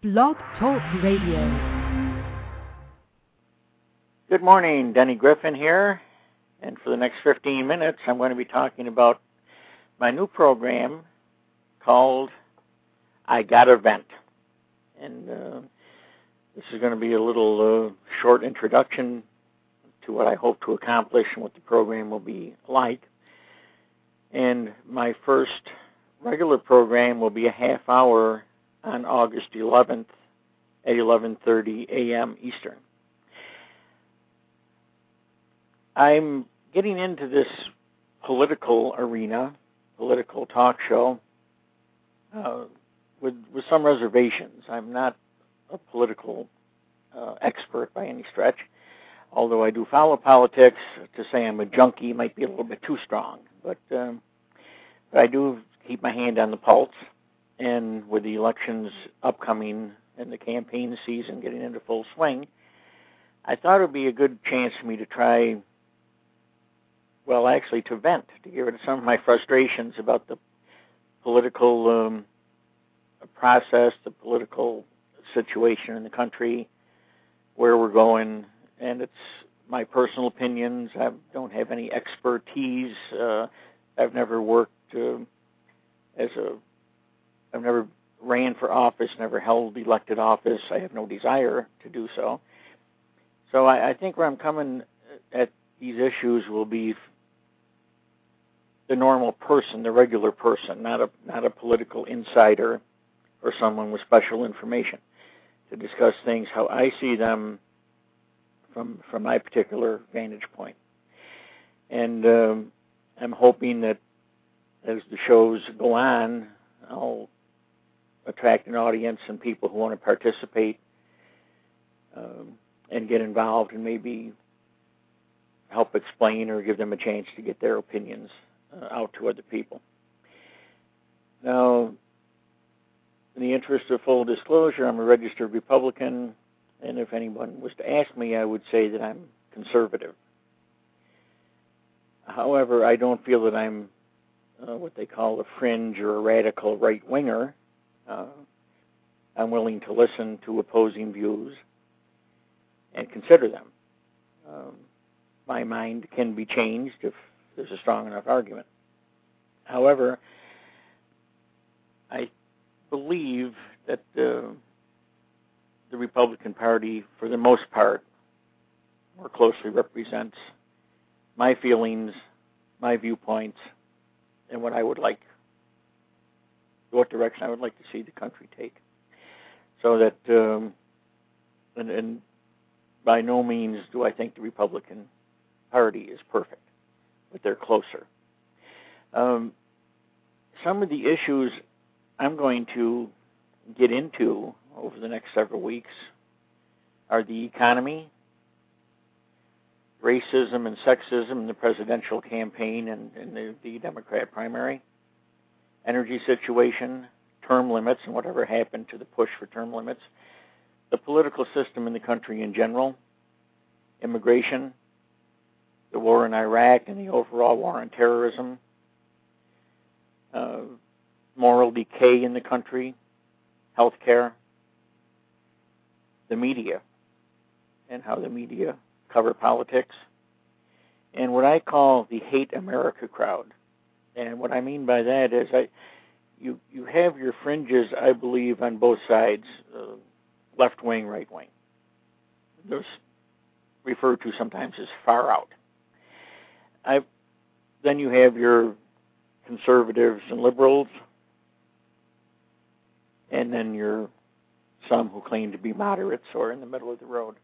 Blog Talk Radio. Good morning, Denny Griffin here, and for the next 15 minutes I'm going to be talking about my new program called I Gotta Vent. And this is going to be a little short introduction to what I hope to accomplish and what the program will be like. And my first regular program will be a half hour on August 11th at 11:30 a.m. Eastern. I'm getting into this political arena, political talk show, with some reservations. I'm not a political expert by any stretch, although I do follow politics. To say I'm a junkie might be a little bit too strong, but I do keep my hand on the pulse. And with the elections upcoming and the campaign season getting into full swing, I thought it would be a good chance for me to try, well, actually to vent, to get rid of some of my frustrations about the political process, the political situation in the country, where we're going. And it's my personal opinions. I don't have any expertise. I've never worked I've never ran for office, never held elected office. I have no desire to do so. So I think where I'm coming at these issues will be the normal person, the regular person, not a political insider or someone with special information, to discuss things how I see them from my particular vantage point. And I'm hoping that as the shows go on, I'll attract an audience and people who want to participate and get involved and maybe help explain or give them a chance to get their opinions out to other people. Now, in the interest of full disclosure, I'm a registered Republican, and if anyone was to ask me, I would say that I'm conservative. However, I don't feel that I'm what they call a fringe or a radical right-winger. I'm willing to listen to opposing views and consider them. My mind can be changed if there's a strong enough argument. However, I believe that the Republican Party, for the most part, more closely represents my feelings, my viewpoints, and what direction I would like to see the country take. So that, and by no means do I think the Republican Party is perfect, but they're closer. Some of the issues I'm going to get into over the next several weeks are the economy, racism and sexism in the presidential campaign and the Democrat primary, energy situation, term limits and whatever happened to the push for term limits, the political system in the country in general, immigration, the war in Iraq and the overall war on terrorism, moral decay in the country, healthcare, the media, and how the media cover politics, and what I call the hate America crowd. And what I mean by that is you have your fringes, I believe, on both sides, left wing, right wing. Those referred to sometimes as far out. Then you have your conservatives and liberals, and then your some who claim to be moderates or in the middle of the road.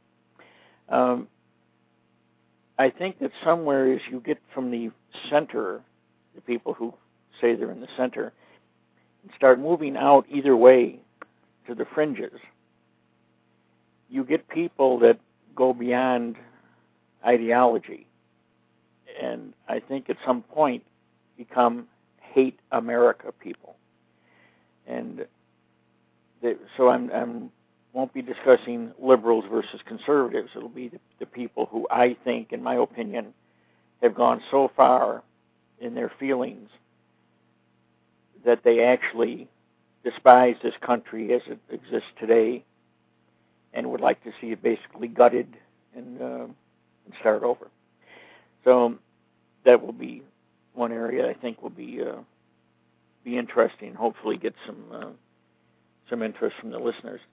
I think that somewhere as you get from the center, the people who say they're in the center, and start moving out either way to the fringes, you get people that go beyond ideology, and I think at some point become hate America people. And so I'm won't be discussing liberals versus conservatives. It'll be the people who I think, in my opinion, have gone so far in their feelings that they actually despise this country as it exists today and would like to see it basically gutted and start over. So that will be one area I think will be interesting. Hopefully, get some interest from the listeners.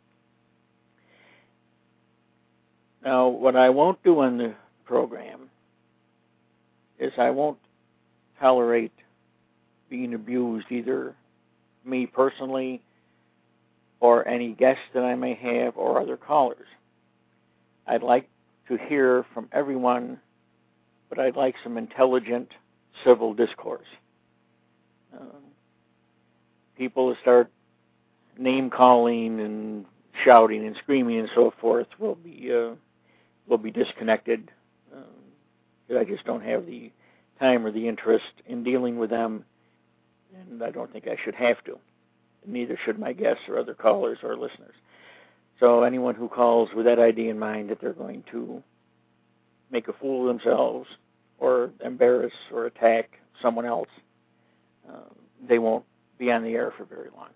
Now, what I won't do on the program is I won't tolerate being abused, either me personally or any guests that I may have or other callers. I'd like to hear from everyone, but I'd like some intelligent civil discourse. People who start name-calling and shouting and screaming and so forth will be disconnected. I just don't have the time or the interest in dealing with them, and I don't think I should have to. Neither should my guests or other callers or listeners. So anyone who calls with that idea in mind that they're going to make a fool of themselves or embarrass or attack someone else, they won't be on the air for very long.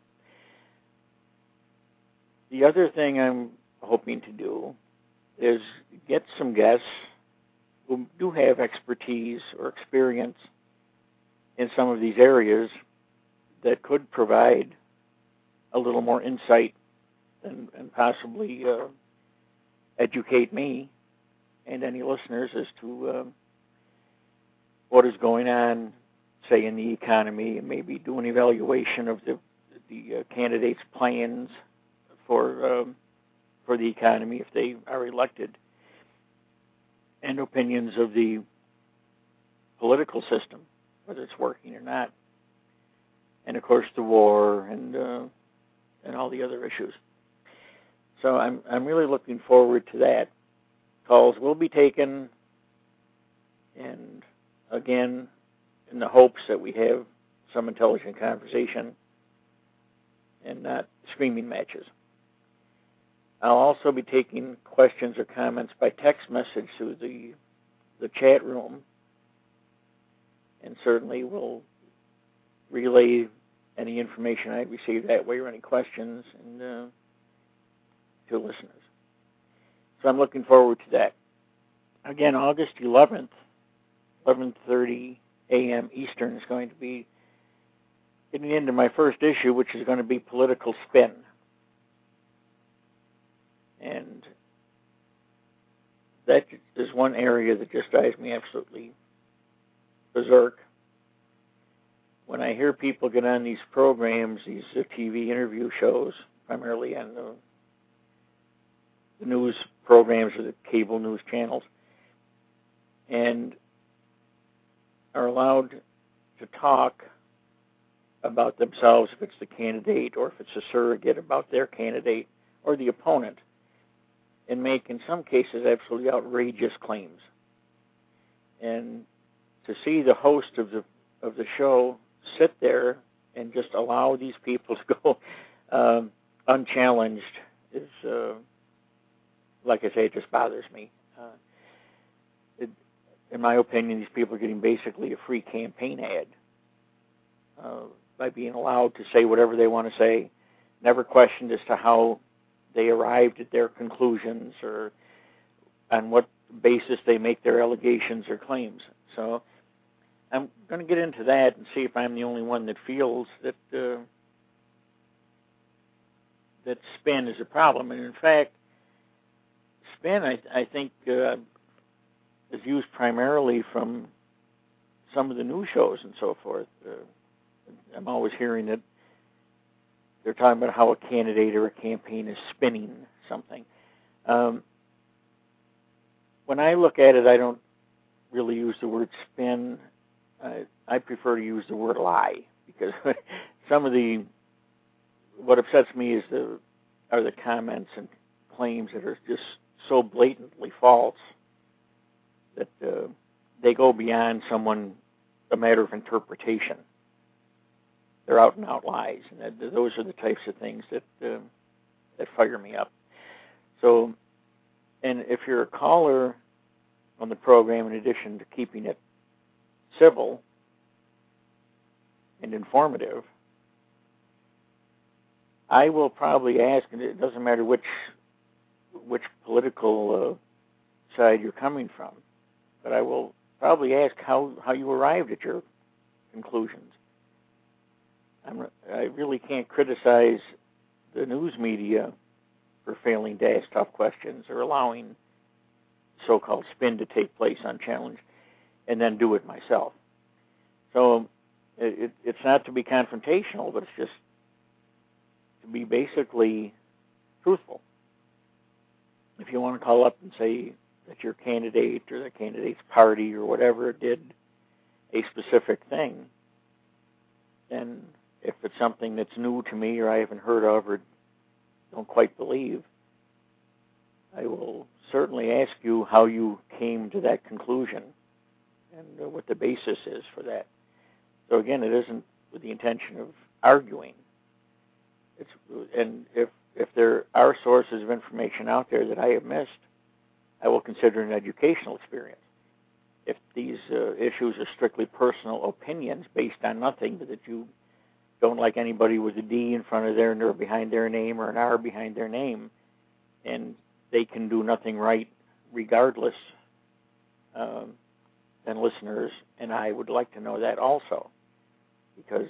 The other thing I'm hoping to do is get some guests who do have expertise or experience in some of these areas that could provide a little more insight and possibly educate me and any listeners as to what is going on, say, in the economy, and maybe do an evaluation of the candidates' plans for the economy if they are elected, and opinions of the political system, whether it's working or not, and of course the war and all the other issues. So I'm really looking forward to that. Calls will be taken, and again, in the hopes that we have some intelligent conversation and not screaming matches. I'll also be taking questions or comments by text message through the chat room, and certainly will relay any information I receive that way or any questions and to listeners. So I'm looking forward to that. Again, August 11th, 11:30 a.m. Eastern is going to be getting into my first issue, which is going to be political spin. And that is one area that just drives me absolutely berserk. When I hear people get on these programs, these TV interview shows, primarily on the news programs or the cable news channels, and are allowed to talk about themselves, if it's the candidate or if it's a surrogate about their candidate or the opponent, and make, in some cases, absolutely outrageous claims. And to see the host of the show sit there and just allow these people to go unchallenged is, like I say, it just bothers me. In my opinion, these people are getting basically a free campaign ad by being allowed to say whatever they want to say, never questioned as to how they arrived at their conclusions or on what basis they make their allegations or claims. So I'm going to get into that and see if I'm the only one that feels that that spin is a problem. And in fact, spin, I think, is used primarily from some of the news shows and so forth. I'm always hearing that they're talking about how a candidate or a campaign is spinning something. When I look at it, I don't really use the word spin. I prefer to use the word lie, because some of what upsets me are the comments and claims that are just so blatantly false that they go beyond a matter of interpretation. They're out and out lies, and those are the types of things that fire me up. So, and if you're a caller on the program, in addition to keeping it civil and informative, I will probably ask, and it doesn't matter which political side you're coming from, but I will probably ask how you arrived at your conclusions. I really can't criticize the news media for failing to ask tough questions or allowing so-called spin to take place unchallenged and then do it myself. So it's not to be confrontational, but it's just to be basically truthful. If you want to call up and say that your candidate or the candidate's party or whatever did a specific thing, then if it's something that's new to me or I haven't heard of or don't quite believe, I will certainly ask you how you came to that conclusion and what the basis is for that. So again, it isn't with the intention of arguing. And if there are sources of information out there that I have missed, I will consider an educational experience. If these issues are strictly personal opinions based on nothing, that you don't like anybody with a D in front of their or behind their name or an R behind their name, and they can do nothing right regardless, then listeners and I would like to know that also. Because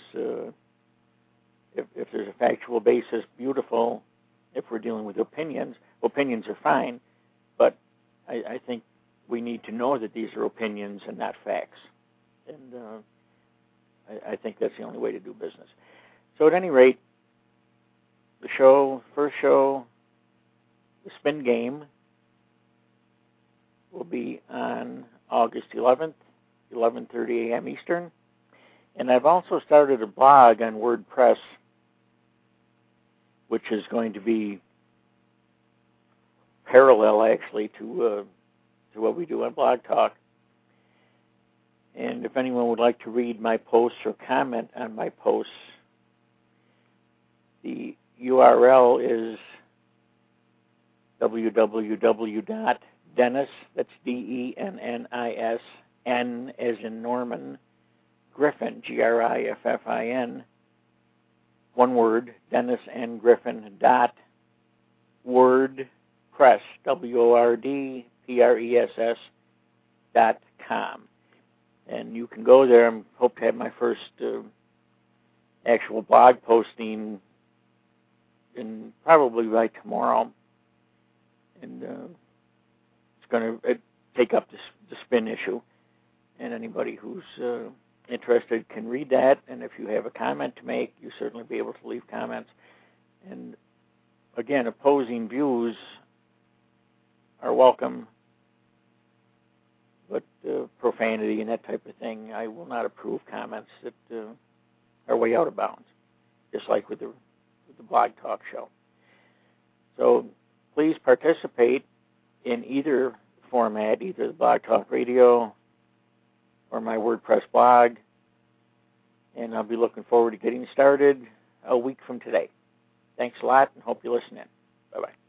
if there's a factual basis, beautiful. If we're dealing with opinions are fine, but I think we need to know that these are opinions and not facts. And I think that's the only way to do business. So at any rate, the first show, the Spin Game, will be on August 11th, 11:30 a.m. Eastern. And I've also started a blog on WordPress, which is going to be parallel, actually, to what we do on Blog Talk. And if anyone would like to read my posts or comment on my posts, the URL is www.Dennis, that's DENNIS, N as in Norman, Griffin, Griffin, one word, Dennis N. Griffin, WordPress, WordPress.com. And you can go there. I hope to have my first actual blog posting in probably by tomorrow. And it's going to take up the spin issue. And anybody who's interested can read that. And if you have a comment to make, you certainly be able to leave comments. And again, opposing views are welcome, but profanity and that type of thing, I will not approve comments that are way out of bounds, just like with the Blog Talk show. So please participate in either format, either the Blog Talk Radio or my WordPress blog, and I'll be looking forward to getting started a week from today. Thanks a lot, and hope you listen in. Bye-bye.